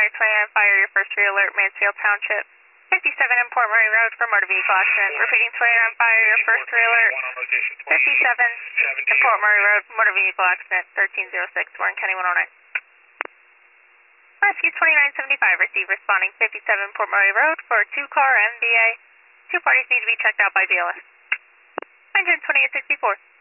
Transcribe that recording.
Fire 29 Fire, your first re-alert, Mansfield Township. 57 in Port Murray Road for motor vehicle accident. Repeating 29 Fire, your first re-alert. 57 in Port Murray Road, motor vehicle accident. 1306, Warren County 109. Rescue 2975, receive responding 57 Port Murray Road for a 2-car MVA. 2 parties need to be checked out by BLS. Engine 2864.